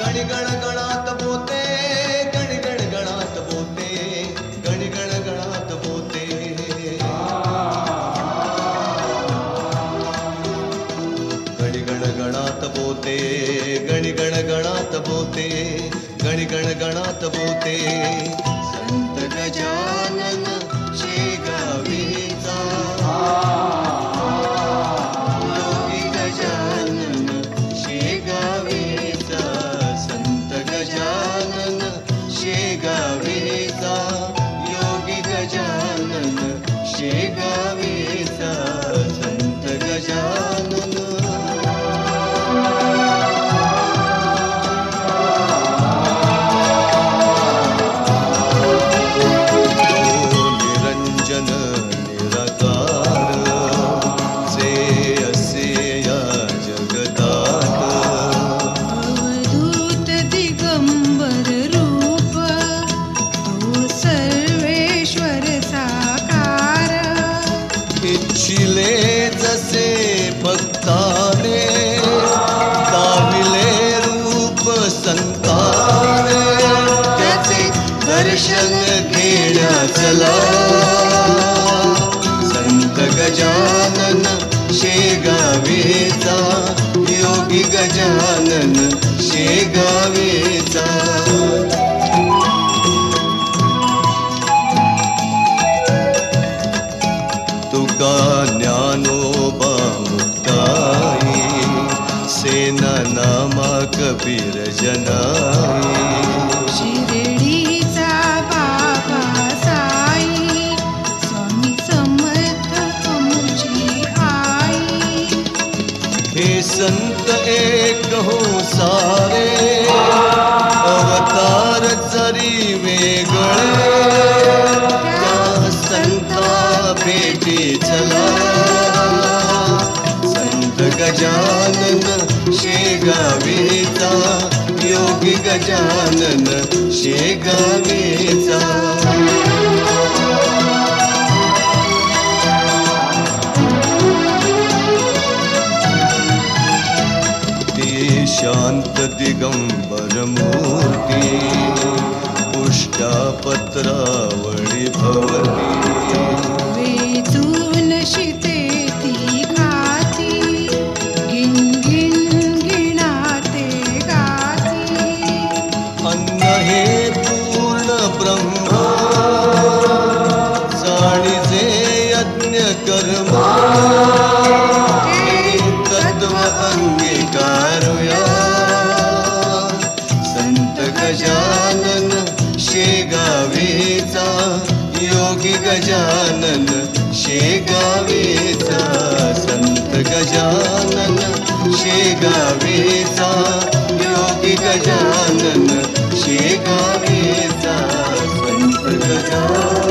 गणगण गणात बोते, गणगण गणात बोते, गणगण गणात बोते. गणगण गणात बोते, गणगण गणात बोते, गणगण गणात बोते. संत गजानन शेगावीचा, योगी गजानन शेगावीचा, संत गजानन शेगावीचा, योगी गजानन शेगावीचा, संत गजानन. इच्छिले जसे भक्ताने, दाविले रूप संताने, त्याचे दर्शन घेण्या चला. संत गजानन शेगावीचा, योगी गजानन शेगावीचा. तुका ज्ञानोबा मुक्ताई, सेना नामा कबीर जनाई. शिर्डीचा बाबा साई, स्वामी समर्थ अमुची आई. हे संत एक हो सारे, अवतार जरी वेगळे, त्या संता भेटी चला. संत गजानन शेगावीचा, योगी गजानन शेगावीचा. ती शांत दिगंबर मूर्ती, पुष्टापत्रावळी भवती. वेचून शिते ती खाती, गिन गिन गिणाते गाती. अन्न हे पूर्ण ब्रह्म, जाणीजे यज्ञ कर्म. हे तत्व अंगीकारूया. संत गजानन शेगावीचा, योगी गजानन शेगावीचा, संत गजानन शेगावीचा, योगी गजानन शेगावीचा, संत गजानन.